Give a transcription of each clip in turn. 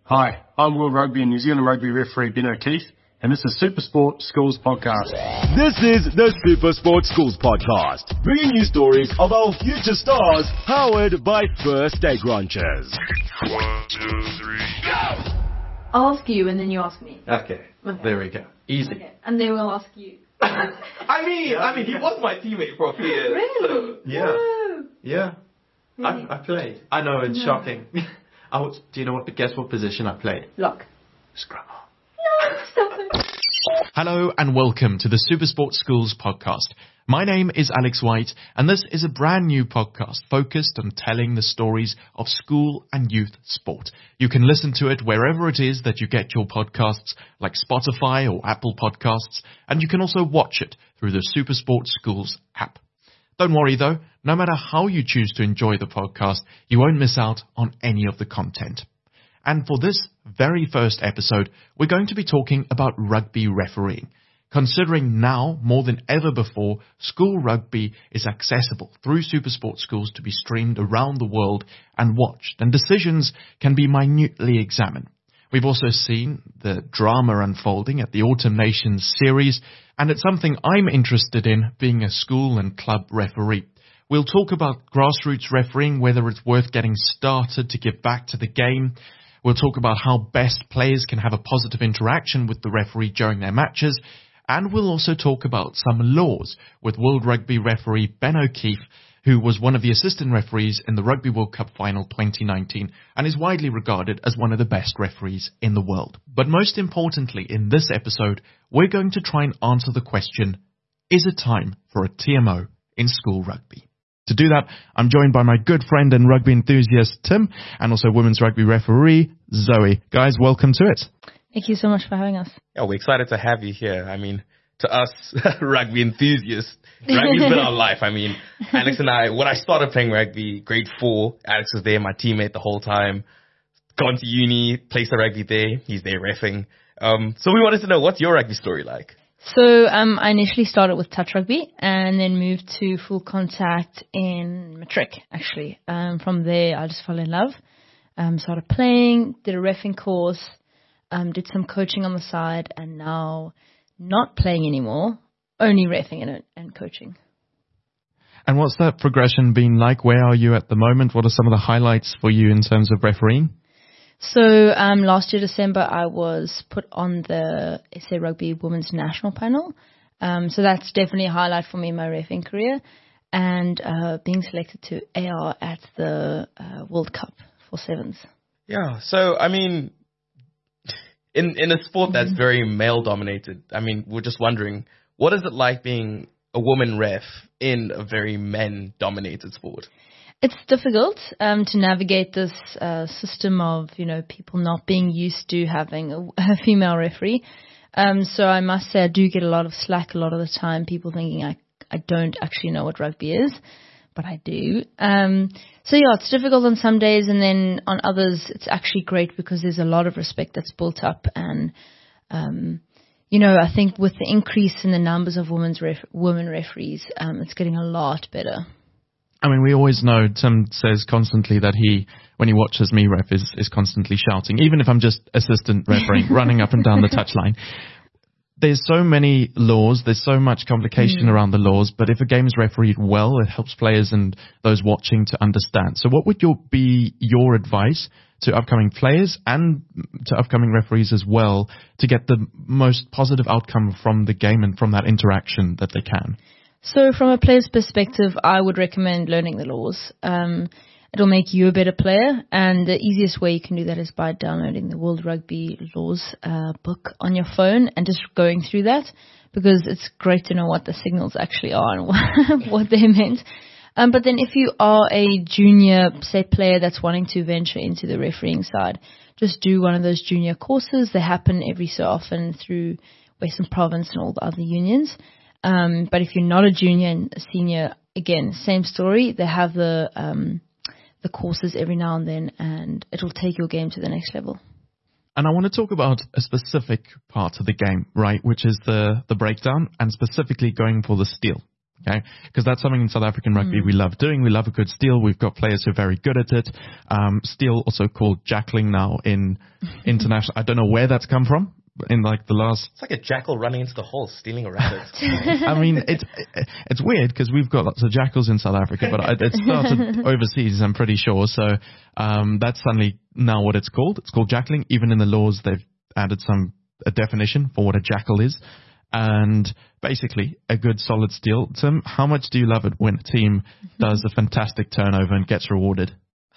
Hi, I'm World Rugby and New Zealand Rugby referee Ben O'Keefe, and this is Supersport Schools Podcast. This is the Supersport Schools Podcast, bringing you stories of our future stars, powered by First Egg Ranchers. 1, 2, 3, go! I'll ask you and then you ask me. Okay. There we go. Easy. Okay. And then we'll ask you. I mean, he was my teammate for a few years. Really? So, yeah. No. Yeah. Really? I played. I know, it's shocking. Do you know guess what position I played? Lock. Scrum. No, stop it. Hello and welcome to the Supersport Schools Podcast. My name is Alex White and this is a brand new podcast focused on telling the stories of school and youth sport. You can listen to it wherever it is that you get your podcasts, like Spotify or Apple Podcasts, and you can also watch it through the Supersport Schools app. Don't worry though, no matter how you choose to enjoy the podcast, you won't miss out on any of the content. And for this very first episode, we're going to be talking about rugby refereeing. Considering now, more than ever before, school rugby is accessible through Supersport Schools to be streamed around the world and watched, and decisions can be minutely examined. We've also seen the drama unfolding at the Autumn Nations series, and it's something I'm interested in, being a school and club referee. We'll talk about grassroots refereeing, whether it's worth getting started to give back to the game. We'll talk about how best players can have a positive interaction with the referee during their matches. And we'll also talk about some laws with World Rugby referee Ben O'Keefe, who was one of the assistant referees in the Rugby World Cup final 2019 and is widely regarded as one of the best referees in the world. But most importantly, in this episode, we're going to try and answer the question, is it time for a TMO in school rugby? To do that, I'm joined by my good friend and rugby enthusiast, Tim, and also women's rugby referee, Zoe. Guys, welcome to it. Thank you so much for having us. Yeah, we're excited to have you here. I mean, to us, rugby enthusiasts, rugby's been our life. I mean, Alex and I, when I started playing rugby, grade 4, Alex was there, my teammate the whole time. Gone to uni, placed the rugby there, he's there reffing. So we wanted to know, what's your rugby story like? So I initially started with touch rugby and then moved to full contact in matric, actually. From there, I just fell in love. Started playing, did a reffing course, did some coaching on the side, and now not playing anymore, only reffing in it and coaching. And what's that progression been like? Where are you at the moment? What are some of the highlights for you in terms of refereeing? So last year, December, I was put on the SA Rugby Women's National Panel. So that's definitely a highlight for me in my reffing career. And being selected to AR at the World Cup for sevens. Yeah, so, I mean, in a sport that's very male-dominated, I mean, we're just wondering, what is it like being a woman ref in a very men-dominated sport? It's difficult to navigate this system of, people not being used to having a female referee. So I must say I do get a lot of slack a lot of the time, people thinking I don't actually know what rugby is, but I do. So yeah, it's difficult on some days, and then on others it's actually great because there's a lot of respect that's built up. And, I think with the increase in the numbers of women referees, it's getting a lot better. I mean, we always know Tim says constantly that when he watches me ref, is constantly shouting, even if I'm just assistant refereeing, running up and down the touchline. There's so many laws, there's so much complication around the laws, but if a game is refereed well, it helps players and those watching to understand. So what would be your advice to upcoming players and to upcoming referees as well to get the most positive outcome from the game and from that interaction that they can? So from a player's perspective, I would recommend learning the laws. It'll make you a better player, and the easiest way you can do that is by downloading the World Rugby Laws book on your phone and just going through that, because it's great to know what the signals actually are and what they meant. But then if you are a junior, say, player that's wanting to venture into the refereeing side, just do one of those junior courses. They happen every so often through Western Province and all the other unions. But if you're not a junior and a senior, again, same story. They have the courses every now and then, and it'll take your game to the next level. And I want to talk about a specific part of the game, right, which is the breakdown and specifically going for the steal. Okay, because that's something in South African rugby we love doing. We love a good steal. We've got players who are very good at it. Steal also called jackling now in international. I don't know where that's come from in like the last. It's like a jackal running into the hole, stealing a rabbit. I mean, it's weird because we've got lots of jackals in South Africa, but it started overseas, I'm pretty sure. So that's suddenly now what it's called. It's called jackling. Even in the laws, they've added a definition for what a jackal is. And basically, a good solid steal. Tim, how much do you love it when a team does a fantastic turnover and gets rewarded?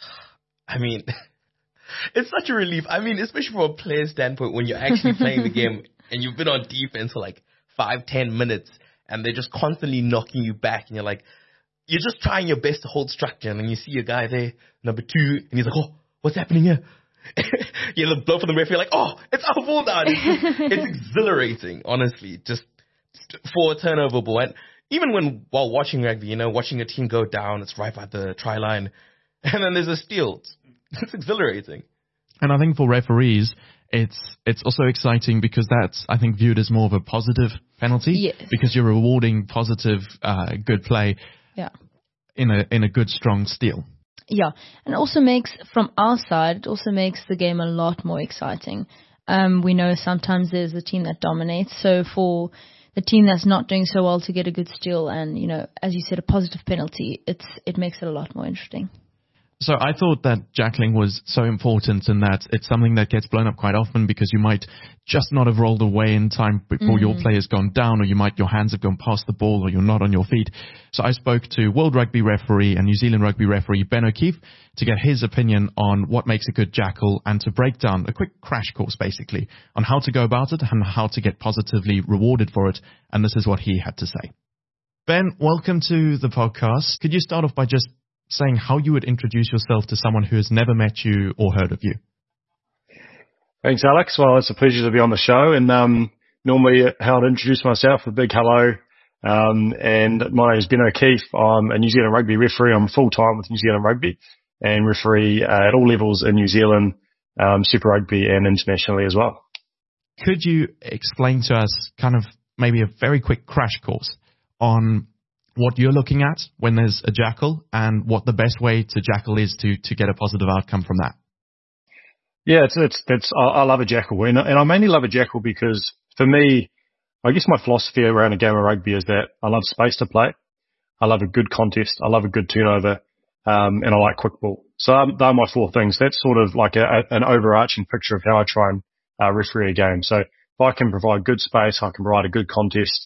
I mean, it's such a relief. I mean, especially from a player's standpoint, when you're actually playing the game and you've been on defense for like 5-10 minutes and they're just constantly knocking you back and you're just trying your best to hold structure, and then you see a guy there, number 2, and he's like, oh, what's happening here? You know, the blow from the referee, like, oh, it's our ball now. It's exhilarating, honestly, just for a turnover ball. And even while watching rugby, you know, watching a team go down, it's right by the try line, and then there's a steal. It's exhilarating. And I think for referees, it's also exciting because that's, I think, viewed as more of a positive penalty. Yes. Because you're rewarding positive, good play. Yeah. In a good, strong steal. Yeah, and also makes, from our side, it also makes the game a lot more exciting. We know sometimes there's a team that dominates, so for the team that's not doing so well to get a good steal and, you know, as you said, a positive penalty, it makes it a lot more interesting. So I thought that jackling was so important in that it's something that gets blown up quite often because you might just not have rolled away in time before your player's gone down, or your hands have gone past the ball, or you're not on your feet. So I spoke to World Rugby referee and New Zealand Rugby referee Ben O'Keefe to get his opinion on what makes a good jackal and to break down a quick crash course basically on how to go about it and how to get positively rewarded for it. And this is what he had to say. Ben, welcome to the podcast. Could you start off by just saying how you would introduce yourself to someone who has never met you or heard of you? Thanks, Alex. Well, it's a pleasure to be on the show. And normally how I'd introduce myself, a big hello. And my name is Ben O'Keefe. I'm a New Zealand rugby referee. I'm full-time with New Zealand Rugby and referee at all levels in New Zealand, Super Rugby and internationally as well. Could you explain to us kind of maybe a very quick crash course on what you're looking at when there's a jackal and what the best way to jackal is to get a positive outcome from that? Yeah, I love a jackal, and I mainly love a jackal because for me, I guess my philosophy around a game of rugby is that I love space to play. I love a good contest. I love a good turnover, and I like quick ball. So they're my 4 things. That's sort of like an overarching picture of how I try and referee a game. So if I can provide good space, I can provide a good contest,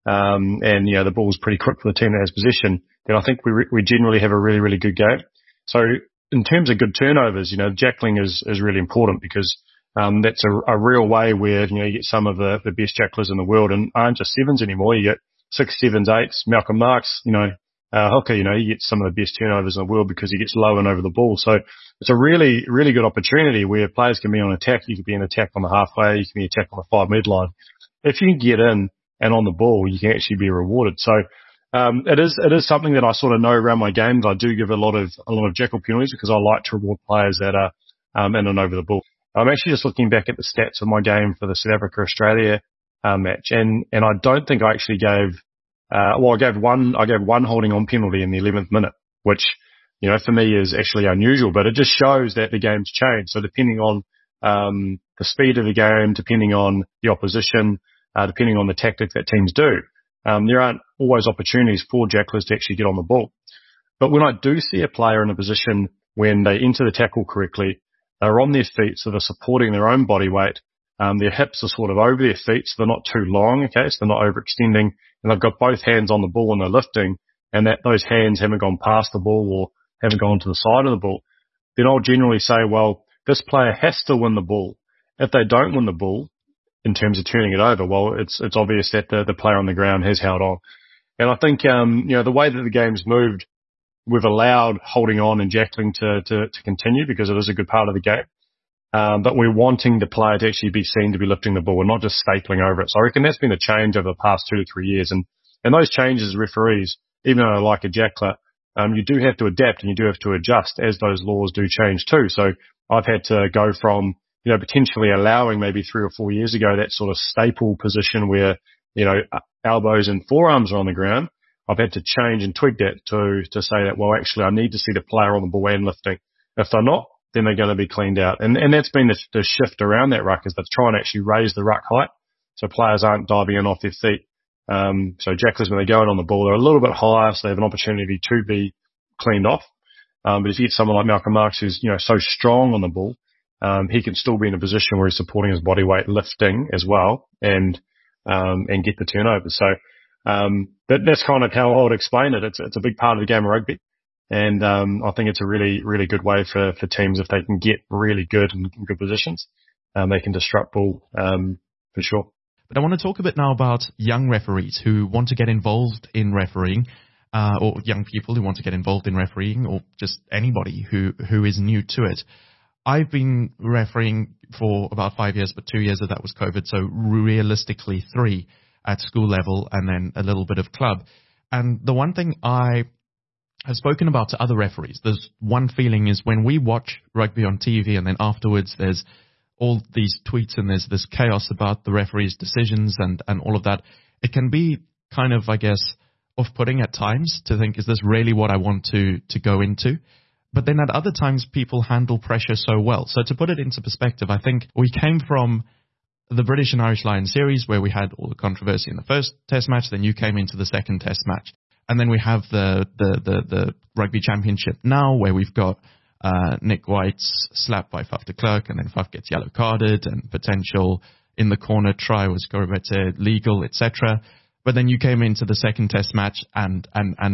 and you know the ball's pretty quick for the team that has possession, then I think we generally have a really, really good game. So in terms of good turnovers, you know, jackling is really important because that's a real way where, you know, you get some of the best jacklers in the world and aren't just 7s anymore. You get 6, 7s, 8s. Malcolm Marx, you know, hooker, you know, you get some of the best turnovers in the world because he gets low and over the ball. So it's a really, really good opportunity where players can be on attack. You can be in attack on the halfway. You can be attack on the 5-metre line. If you can get in and on the ball, you can actually be rewarded. So it is something that I sort of know around my games. I do give a lot of jackal penalties because I like to reward players that are in and over the ball. I'm actually just looking back at the stats of my game for the South Africa-Australia match, and I don't think I actually gave I gave one holding on penalty in the 11th minute, which, you know, for me is actually unusual, but it just shows that the game's changed. So depending on the speed of the game, depending on the opposition, depending on the tactic that teams do, there aren't always opportunities for jacklers to actually get on the ball. But when I do see a player in a position when they enter the tackle correctly, they're on their feet, so they're supporting their own body weight. Their hips are sort of over their feet, so they're not too long, okay, so they're not overextending, and they've got both hands on the ball and they're lifting, and that those hands haven't gone past the ball or haven't gone to the side of the ball. Then I'll generally say, well, this player has to win the ball. If they don't win the ball, in terms of turning it over, well, it's obvious that the player on the ground has held on. And I think, you know, the way that the game's moved, we've allowed holding on and jackling to continue because it is a good part of the game. But we're wanting the player to actually be seen to be lifting the ball and not just stapling over it. So I reckon that's been a change over the past 2 to 3 years. And those changes as referees, even though I like a jackler, you do have to adapt and you do have to adjust as those laws do change too. So I've had to go from, you know, potentially allowing maybe 3 or 4 years ago that sort of staple position where, you know, elbows and forearms are on the ground. I've had to change and tweak that to say that, well, actually, I need to see the player on the ball and lifting. If they're not, then they're going to be cleaned out. And that's been the shift around that ruck, is they're trying to actually raise the ruck height so players aren't diving in off their feet. So Jacklers, when they go in on the ball, they're a little bit higher, so they have an opportunity to be cleaned off. But if you get someone like Malcolm Marx, who's, so strong on the ball, he can still be in a position where he's supporting his body weight, lifting as well, and get the turnover. So, that's kind of how I would explain it. It's a big part of the game of rugby. And, I think it's a really, really good way for teams, if they can get really good in good positions, they can disrupt ball, for sure. But I want to talk a bit now about young referees who want to get involved in refereeing, or young people who want to get involved in refereeing, or just anybody who is new to it. I've been refereeing for about 5 years, but 2 years of that was COVID, so realistically 3 at school level and then a little bit of club. And the one thing I have spoken about to other referees, there's one feeling is when we watch rugby on TV and then afterwards there's all these tweets and there's this chaos about the referee's decisions and all of that, it can be kind of, I guess, off-putting at times to think, is this really what I want to go into? But then at other times, people handle pressure so well. So to put it into perspective, I think we came from the British and Irish Lions series where we had all the controversy in the first test match, then you came into the second test match. And then we have the rugby championship now where we've got Nick White's slapped by Faf de Klerk, and then Faf gets yellow carded, and potential in the corner try was Gorobete legal, etc. But then you came into the second test match, and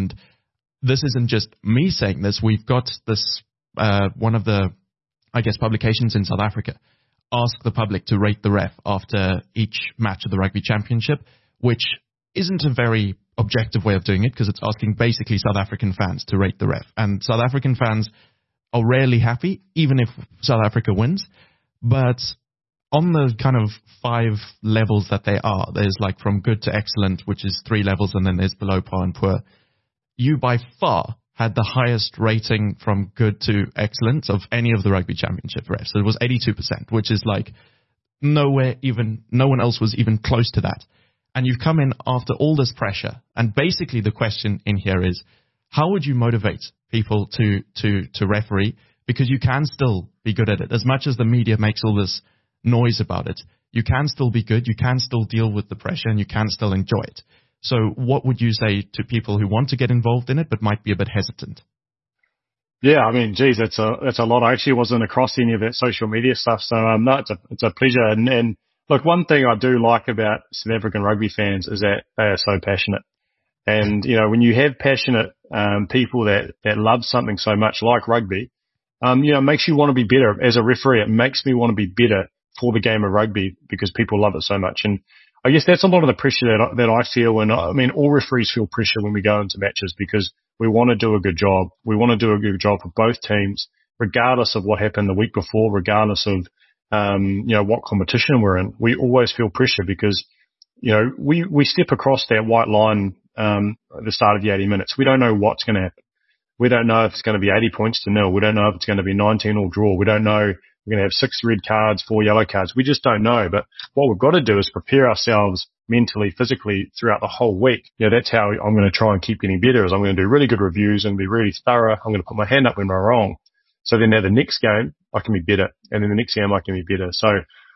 this isn't just me saying this. We've got this one of the, I guess, publications in South Africa ask the public to rate the ref after each match of the rugby championship, which isn't a very objective way of doing it, because it's asking basically South African fans to rate the ref. And South African fans are rarely happy, even if South Africa wins. But on the kind of 5 levels that they are, there's like from good to excellent, which is 3 levels, and then there's below par and poor. You by far had the highest rating from good to excellent of any of the rugby championship refs. So it was 82%, which is like no one else was even close to that. And you've come in after all this pressure. And basically the question in here is, how would you motivate people to referee? Because you can still be good at it. As much as the media makes all this noise about it, you can still be good, you can still deal with the pressure, and you can still enjoy it. So what would you say to people who want to get involved in it but might be a bit hesitant? Yeah, I mean, geez, that's a lot. I actually wasn't across any of that social media stuff, so no, it's a pleasure. And look, one thing I do like about South African rugby fans is that they are so passionate. And when you have passionate people that love something so much like rugby, it makes you want to be better. As a referee, it makes me want to be better for the game of rugby because people love it so much. And I guess that's a lot of the pressure that I feel. And I mean, all referees feel pressure when we go into matches because we want to do a good job. We want to do a good job for both teams, regardless of what happened the week before, regardless of, what competition we're in. We always feel pressure because, we step across that white line, at the start of the 80 minutes. We don't know what's going to happen. We don't know if it's going to be 80 points to 0. We don't know if it's going to be 19-all draw. We don't know we're going to have 6 red cards, 4 yellow cards. We just don't know. But what we've got to do is prepare ourselves mentally, physically throughout the whole week. That's how I'm going to try and keep getting better, is I'm going to do really good reviews and be really thorough. I'm going to put my hand up when I'm wrong. So then now the next game, I can be better. And then the next game, I can be better. So,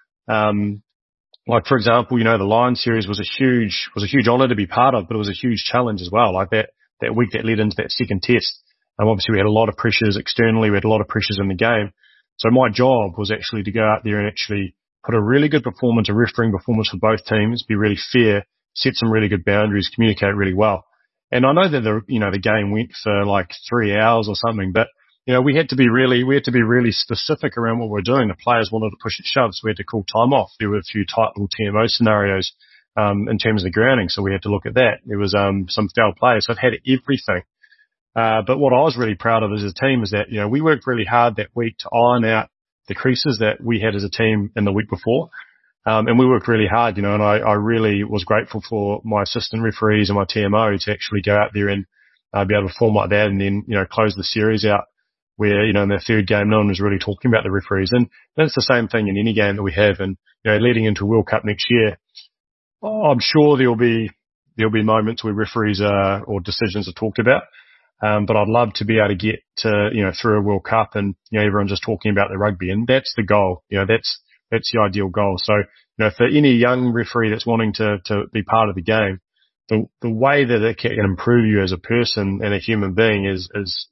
like, for example, the Lions series was a huge honor to be part of, but it was a huge challenge as well. Like that week that led into that second test. Obviously we had a lot of pressures externally. We had a lot of pressures in the game. So my job was actually to go out there and actually put a really good performance, a refereeing performance for both teams, be really fair, set some really good boundaries, communicate really well. And I know that the game went for like 3 hours or something, but we had to be really specific around what we're doing. The players wanted to push and shove, so we had to call time off. There were a few tight little TMO scenarios, in terms of the grounding, so we had to look at that. There was, some foul play, so I've had everything. But what I was really proud of as a team is that, we worked really hard that week to iron out the creases that we had as a team in the week before. And we worked really hard, and I really was grateful for my assistant referees and my TMO to actually go out there and, be able to perform like that and then, close the series out where, in their third game, no one was really talking about the referees. And that's the same thing in any game that we have. And, leading into World Cup next year, I'm sure there'll be there'll be moments where referees or decisions are talked about. But I'd love to be able to get to, through a World Cup and, everyone's just talking about the rugby, and that's the goal. That's the ideal goal. So, for any young referee that's wanting to be part of the game, the way that it can improve you as a person and a human being is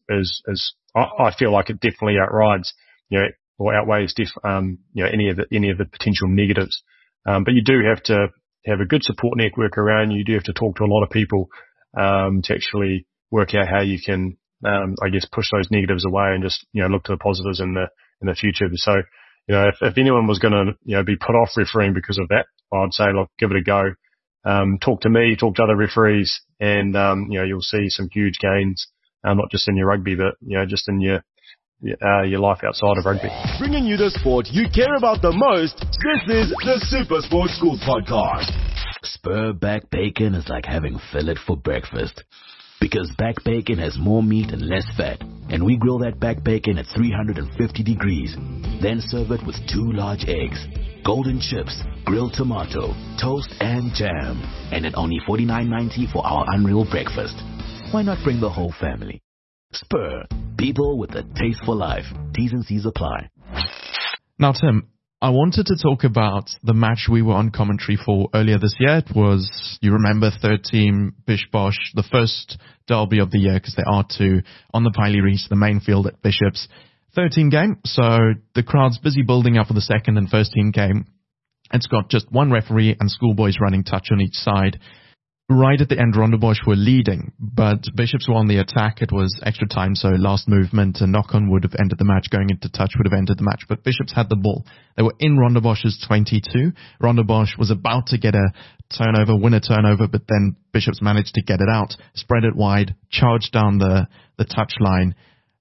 I feel like it definitely outrides, or outweighs, any of the potential negatives. But you do have to have a good support network around you. You do have to talk to a lot of people, to actually work out how you can, push those negatives away and just, look to the positives in the future. So, if anyone was going to, be put off refereeing because of that, I'd say, look, give it a go. Talk to me, talk to other referees, and, you'll see some huge gains, not just in your rugby, but, just in your life outside of rugby. Bringing you the sport you care about the most, this is the Super Sports School Podcast. Spur back bacon is like having fillet for breakfast. Because back bacon has more meat and less fat. And we grill that back bacon at 350 degrees. Then serve it with 2 large eggs, golden chips, grilled tomato, toast and jam. And at only $49.90 for our unreal breakfast. Why not bring the whole family? Spur, people with a taste for life. T's and C's apply. Now, Tim, I wanted to talk about the match we were on commentary for earlier this year. It was, you remember, third team Bish Bosch, the first derby of the year, because there are 2 on the Piley Reese, the main field at Bishop's. 13 game, so the crowd's busy building up for the second and first team game. It's got just 1 referee and schoolboys running touch on each side. Right at the end, Rondebosch were leading, but Bishops were on the attack. It was extra time, so last movement, a knock-on would have ended the match. Going into touch would have ended the match, but Bishops had the ball. They were in Rondebosch's 22. Rondebosch was about to get a turnover, win a turnover, but then Bishops managed to get it out, spread it wide, charged down the touch line,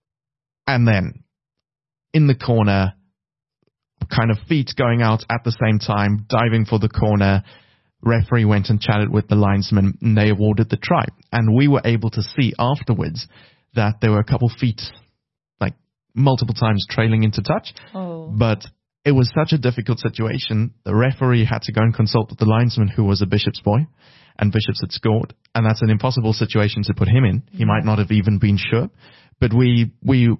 and then in the corner, kind of feet going out at the same time, diving for the corner. Referee went and chatted with the linesman, and they awarded the try. And we were able to see afterwards that there were a couple feet, like multiple times, trailing into touch. Oh. But it was such a difficult situation. The referee had to go and consult with the linesman, who was a Bishop's boy, and Bishops had scored. And that's an impossible situation to put him in. He might not have even been sure. But we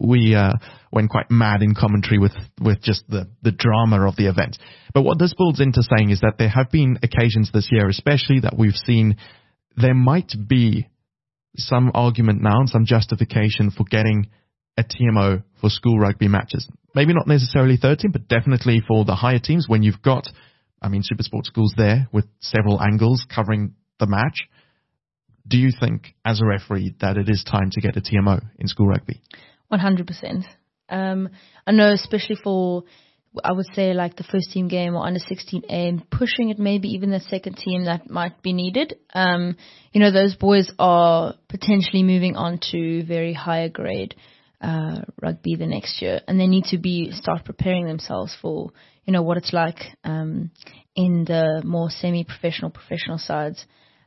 went quite mad in commentary with just the drama of the event. But what this builds into saying is that there have been occasions this year, especially, that we've seen there might be some argument now and some justification for getting a TMO for school rugby matches. Maybe not necessarily 13, but definitely for the higher teams when you've got, Super Sports Schools there with several angles covering the match. Do you think, as a referee, that it is time to get a TMO in school rugby? 100%. I know, especially for, I would say, like the first team game or under 16A, pushing it maybe even the second team, that might be needed. Those boys are potentially moving on to very higher grade rugby the next year, and they need to start preparing themselves for, what it's like in the more semi-professional, professional sides.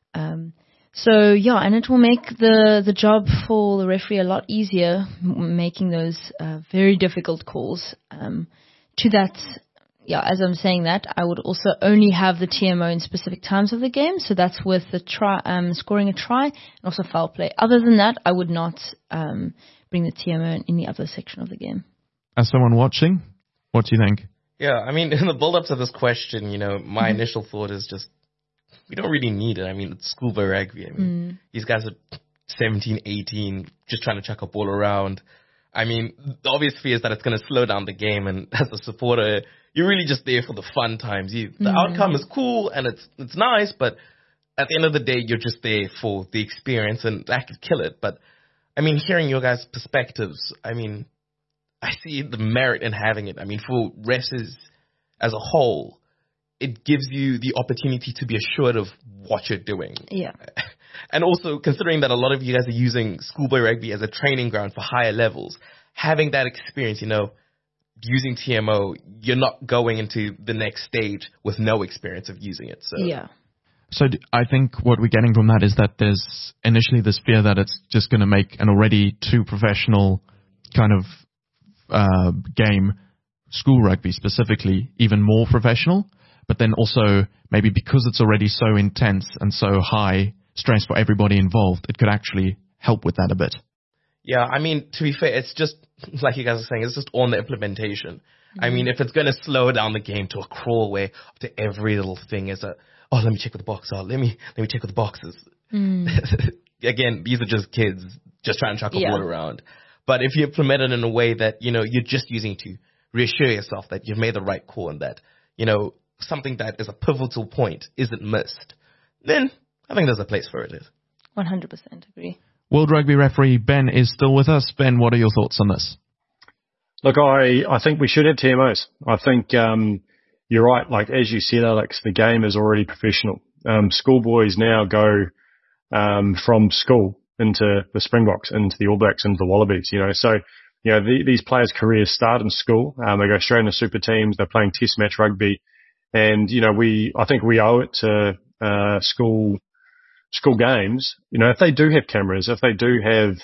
And it will make the job for the referee a lot easier, making those very difficult calls. To that, as I'm saying that, I would also only have the TMO in specific times of the game. So that's with the try, scoring a try, and also foul play. Other than that, I would not bring the TMO in any other section of the game. As someone watching, what do you think? Yeah, in the build-up to this question, my initial thought is just, we don't really need it. It's schoolboy rugby. These guys are 17, 18, just trying to chuck a ball around. The obvious fear is that it's going to slow down the game, and as a supporter, you're really just there for the fun times. The outcome is cool, and it's nice, but at the end of the day, you're just there for the experience, and that could kill it. But, hearing your guys' perspectives, I see the merit in having it. For refs as a whole, it gives you the opportunity to be assured of what you're doing. Yeah. And also, considering that a lot of you guys are using schoolboy rugby as a training ground for higher levels, having that experience, using TMO, you're not going into the next stage with no experience of using it. So yeah. So I think what we're getting from that is that there's initially this fear that it's just going to make an already too professional kind of game, school rugby specifically, even more professional. But then also maybe because it's already so intense and so high stress for everybody involved, it could actually help with that a bit. Yeah, I mean, to be fair, it's just, like you guys are saying, it's just on the implementation. I mean, if it's going to slow down the game to a crawl where after every little thing is let me check with the box out, let me check with the boxes. Again, these are just kids just trying to chuck a ball around. But if you implement it in a way that, you're just using to reassure yourself that you've made the right call and that, something that is a pivotal point isn't missed, then I think there's a place for it. 100% agree. World Rugby referee Ben is still with us. Ben, what are your thoughts on this? Look, I think we should have TMOs. I think you're right. Like, as you said, Alex, the game is already professional. Schoolboys now go from school into the Springboks, into the All Blacks, into the Wallabies, So, these players' careers start in school. They go straight into super teams. They're playing test match rugby. And, I think we owe it to school games. If they do have cameras, if they do have,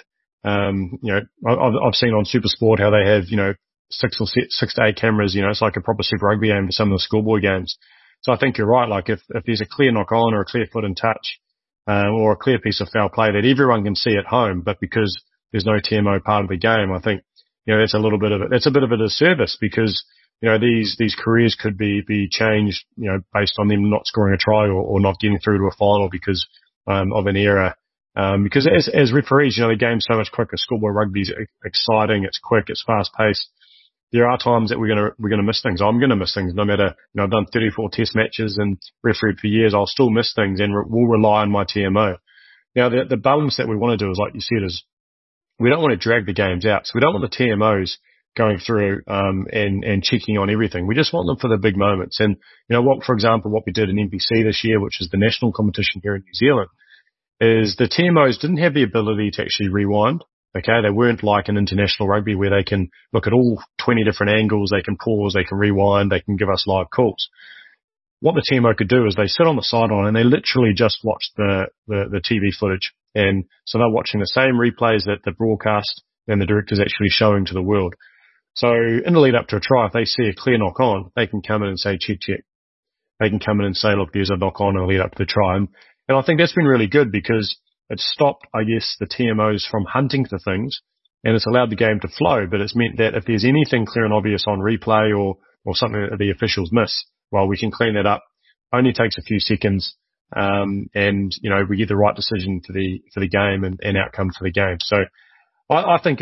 I've seen on Supersport how they have, 6 to 8 cameras. It's like a proper Super Rugby game for some of the schoolboy games. So I think you're right. Like, if there's a clear knock on or a clear foot and touch, or a clear piece of foul play that everyone can see at home, but because there's no TMO part of the game, I think, that's a little bit of it. That's a bit of a disservice because, these careers could be changed, based on them not scoring a try or not getting through to a final because, of an error. Because as referees, the game's so much quicker. Schoolboy rugby's exciting. It's quick. It's fast paced. There are times that we're going to miss things. I'm going to miss things no matter, I've done 34 test matches and refereed for years. I'll still miss things and we'll rely on my TMO. Now, the balance that we want to do is, like you said, is we don't want to drag the games out. So we don't want the TMOs going through, and checking on everything. We just want them for the big moments. And, for example, what we did in NPC this year, which is the national competition here in New Zealand, is the TMOs didn't have the ability to actually rewind. Okay, they weren't like an international rugby where they can look at all 20 different angles, they can pause, they can rewind, they can give us live calls. What the TMO could do is they sit on the sideline and they literally just watch the TV footage. And so they're watching the same replays that the broadcast and the director's actually showing to the world. So in the lead up to a try, if they see a clear knock on, they can come in and say, check. They can come in and say, look, there's a knock on in the lead up to the try. And I think that's been really good because it's stopped, I guess, the TMOs from hunting for things, and it's allowed the game to flow. But it's meant that if there's anything clear and obvious on replay or something that the officials miss, well, we can clean that up. Only takes a few seconds, and we get the right decision for the game and outcome for the game. So I think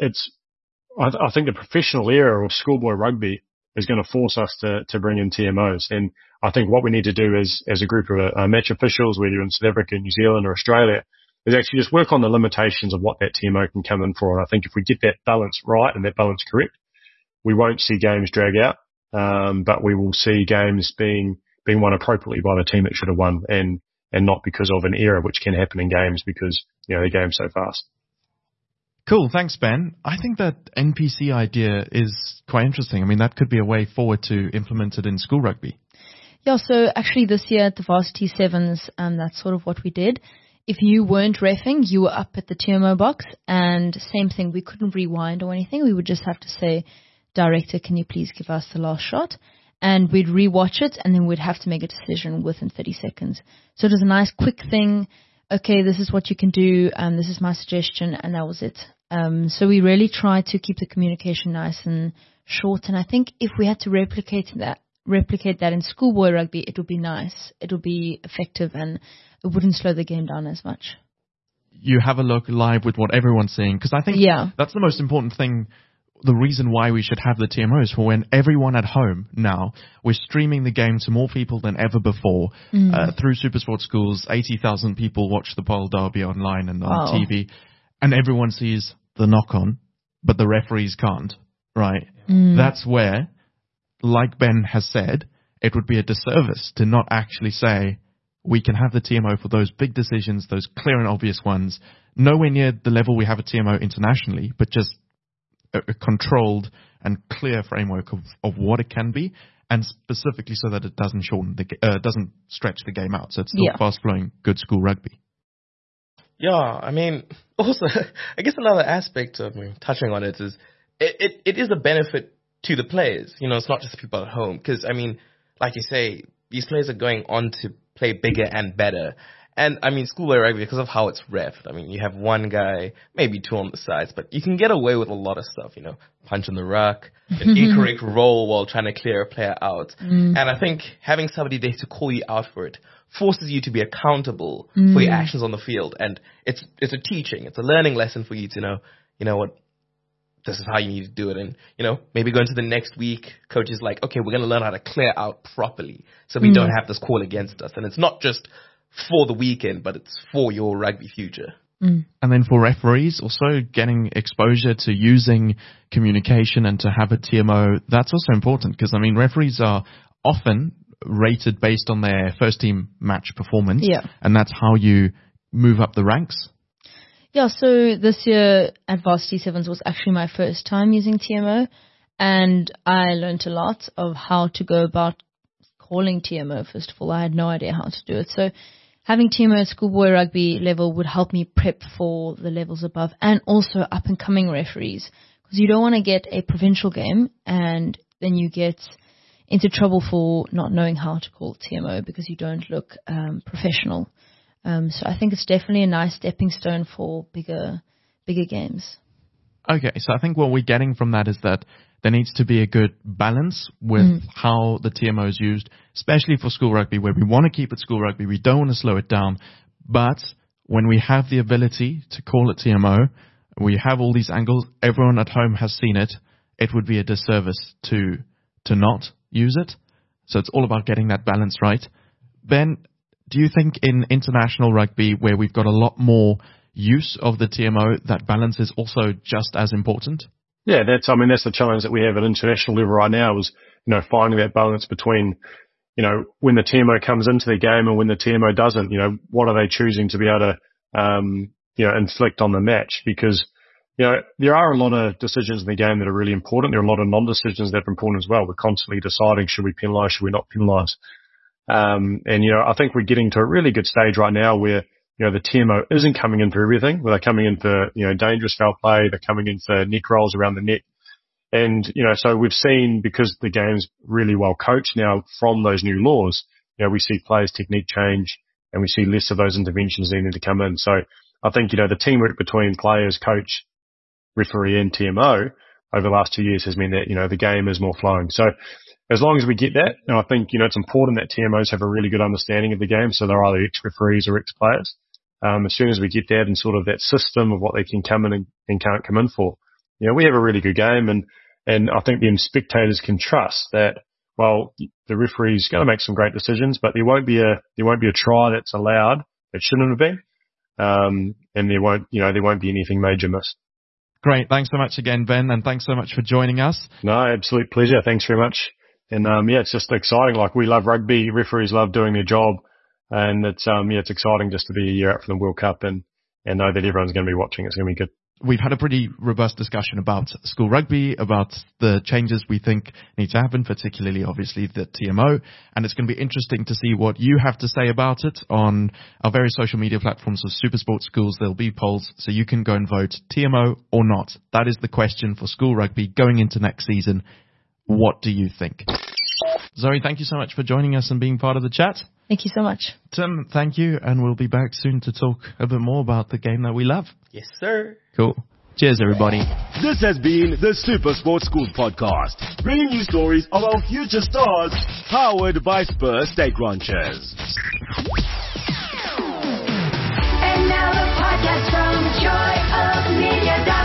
I think the professional era of schoolboy rugby is going to force us to bring in TMOs. And I think what we need to do is, as a group of match officials, whether you're in South Africa, New Zealand or Australia, is actually just work on the limitations of what that TMO can come in for. And I think if we get that balance right and that balance correct, we won't see games drag out, but we will see games being won appropriately by the team that should have won, and not because of an error, which can happen in games because, the game's so fast. Cool. Thanks, Ben. I think that NPC idea is quite interesting. I mean, that could be a way forward to implement it in school rugby. Yeah, so actually this year at the Varsity Sevens, that's sort of what we did. If you weren't reffing, you were up at the TMO box, and same thing, we couldn't rewind or anything. We would just have to say, director, can you please give us the last shot? And we'd rewatch it, and then we'd have to make a decision within 30 seconds. So it was a nice quick thing. Okay, this is what you can do, this is my suggestion, and that was it. So we really tried to keep the communication nice and short, and I think if we had to replicate that in schoolboy rugby, it would be nice, it would be effective, and it wouldn't slow the game down as much. You have a look live with what everyone's saying, because I think that's the most important thing. The reason why we should have the TMOs for when everyone at home now, we're streaming the game to more people than ever before through Supersport Schools. 80,000 people watch the Paarl Derby online and on TV, and everyone sees the knock-on, but the referees can't, right? That's where, like Ben has said, it would be a disservice to not actually say we can have the TMO for those big decisions, those clear and obvious ones, nowhere near the level we have a TMO internationally, but just a controlled and clear framework of what it can be, and specifically so that it doesn't doesn't stretch the game out. So it's still fast-flowing, good school rugby. Yeah, I mean, also, I guess another aspect of touching on it is it is a benefit to the players. It's not just people at home. Because, I mean, like you say, these players are going on to play bigger and better. And, I mean, schoolboy rugby, because of how it's reffed, I mean, you have one guy, maybe two on the sides, but you can get away with a lot of stuff, you know, punch in the ruck, an incorrect roll while trying to clear a player out. And I think having somebody there to call you out for it forces you to be accountable for your actions on the field. And it's a teaching, it's a learning lesson for you to know, you know what, this is how you need to do it. And, you know, maybe going to the next week, coach is like, okay, we're going to learn how to clear out properly so we don't have this call against us. And it's not just for the weekend, but it's for your rugby future. And then for referees, also getting exposure to using communication and to have a TMO, that's also important because, I mean, referees are often rated based on their first team match performance. Yeah. And that's how you move up the ranks. Yeah, so this year at Varsity Sevens was actually my first time using TMO, and I learned a lot of how to go about calling TMO. First of all, I had no idea how to do it. So having TMO at schoolboy rugby level would help me prep for the levels above and also up-and-coming referees, because you don't want to get a provincial game and then you get into trouble for not knowing how to call TMO because you don't look professional. So I think it's definitely a nice stepping stone for bigger games. Okay, so I think what we're getting from that is that there needs to be a good balance with how the TMO is used, especially for school rugby, where we want to keep it school rugby, we don't want to slow it down. But when we have the ability to call it TMO, we have all these angles, everyone at home has seen it, it would be a disservice to not use it. So it's all about getting that balance right. Ben, do you think in international rugby, where we've got a lot more use of the TMO, that balance is also just as important? Yeah, that's the challenge that we have at international level right now is, you know, finding that balance between, you know, when the TMO comes into the game and when the TMO doesn't, you know, what are they choosing to be able to, you know, inflict on the match? Because, you know, there are a lot of decisions in the game that are really important. There are a lot of non-decisions that are important as well. We're constantly deciding, should we penalise, should we not penalise? And, you know, I think we're getting to a really good stage right now where, you know, the TMO isn't coming in for everything. They're coming in for, you know, dangerous foul play. They're coming in for neck rolls around the neck. And, you know, so we've seen, because the game's really well coached now from those new laws, you know, we see players' technique change and we see less of those interventions needing to come in. So I think, you know, the teamwork between players, coach, referee and TMO over the last 2 years has meant that, you know, the game is more flowing. So as long as we get that, and I think, you know, it's important that TMOs have a really good understanding of the game, so they're either ex-referees or ex-players. As soon as we get that and sort of that system of what they can come in and can't come in for, you know, we have a really good game, and I think the spectators can trust that, well, the referee's going to make some great decisions, but there won't be a try that's allowed that shouldn't have been, and there won't be anything major missed. Great. Thanks so much again, Ben, and thanks so much for joining us. No, absolute pleasure. Thanks very much. And, yeah, it's just exciting. Like, we love rugby. Referees love doing their job. And it's, it's exciting just to be a year out from the World Cup and know that everyone's going to be watching. It's going to be good. We've had a pretty robust discussion about school rugby, about the changes we think need to happen, particularly, obviously, the TMO. And it's going to be interesting to see what you have to say about it on our various social media platforms of Supersport Schools. There'll be polls, so you can go and vote TMO or not. That is the question for school rugby going into next season. What do you think? Zoe, thank you so much for joining us and being part of the chat. Thank you so much. Tim, thank you, and we'll be back soon to talk a bit more about the game that we love. Yes, sir. Cool. Cheers, everybody. This has been the Super Sports Schools podcast, bringing you stories of our future stars, powered by Spur Steak Ranchers. And now the podcast from joyofmedia.com.